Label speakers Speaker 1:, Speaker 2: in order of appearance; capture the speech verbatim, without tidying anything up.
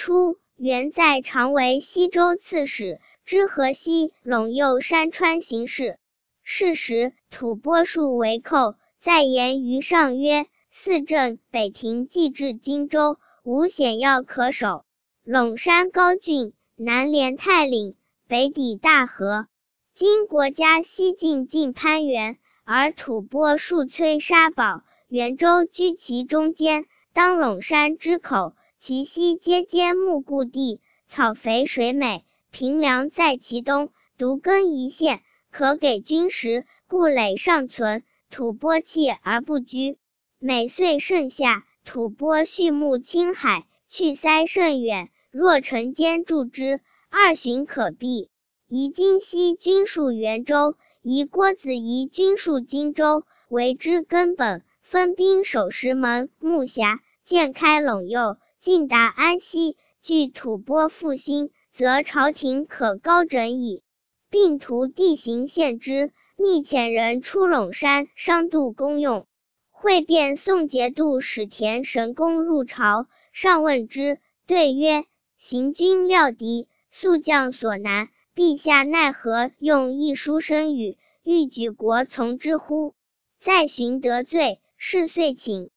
Speaker 1: 初，元在常为西州刺史，知河西陇右山川形势。是时，吐蕃数为寇，在言于上曰：四镇北庭既至荆州，无险要可守。陇山高峻，南连太岭，北抵大河。今国家西进近攀援，而吐蕃数摧杀保，元州居其中间，当陇山之口，其西皆坚木固地，草肥水美，平凉在其东，独耕一县，可给军食，故垒尚存，吐蕃弃而不居。每岁盛夏，吐蕃畜牧青海，去塞甚远，若乘间助之，二旬可毕。宜今西军戍元州，宜郭子仪军戍荆州，为之根本。分兵守石门、木峡，渐开陇右，进达安西。据吐蕃复兴，则朝廷可高枕矣。并图地形限之，密遣人出陇山商渡公用。会遍宋节度使田神公入朝，上问之，对曰：行军料敌，速将所难，陛下奈何用一书生语，欲举国从之乎？再寻得罪，是遂请。